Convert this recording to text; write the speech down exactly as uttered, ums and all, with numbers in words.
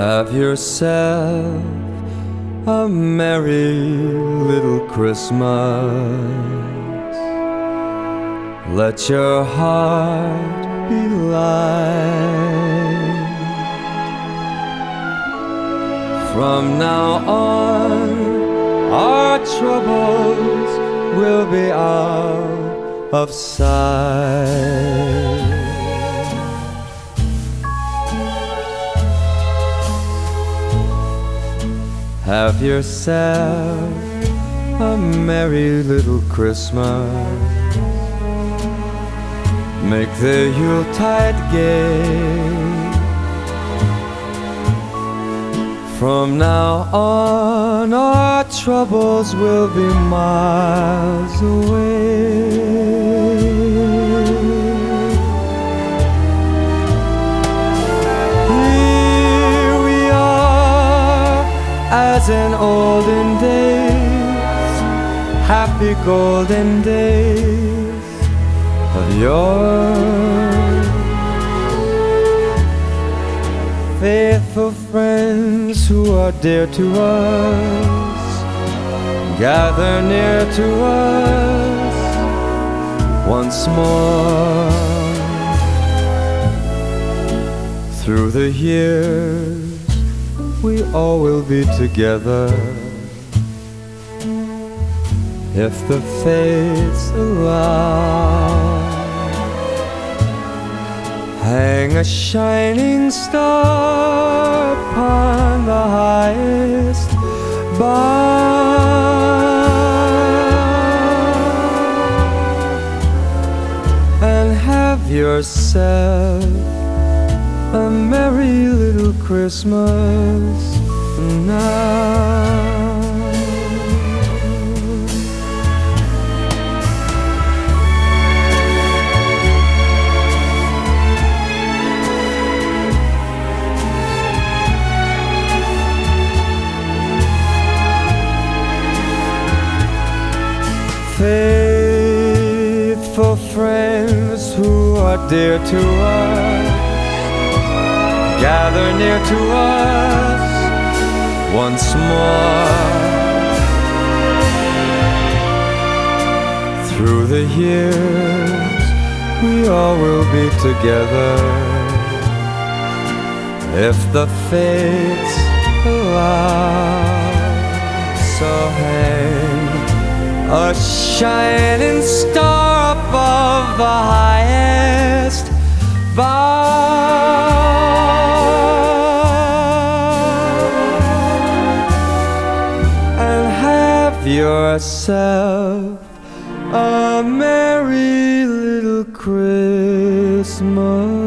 Have yourself a merry little Christmas. Let your heart be light. From now on, our troubles will be out of sight. Have yourself a merry little Christmas. Make the Yuletide gay. From now on, our troubles will be miles away. As in olden days, happy golden days of yore. Faithful friends who are dear to us, gather near to us once more. Through the years, we all will be together, if the fates allow. Hang a shining star upon the highest bough, and have yourself a merry little Christmas now. Faithful friends who are dear to us, gather near to us once more. Through the years, we all will be together, if the fates allow. So hang a shining star above the highest bough, yourself a merry little Christmas.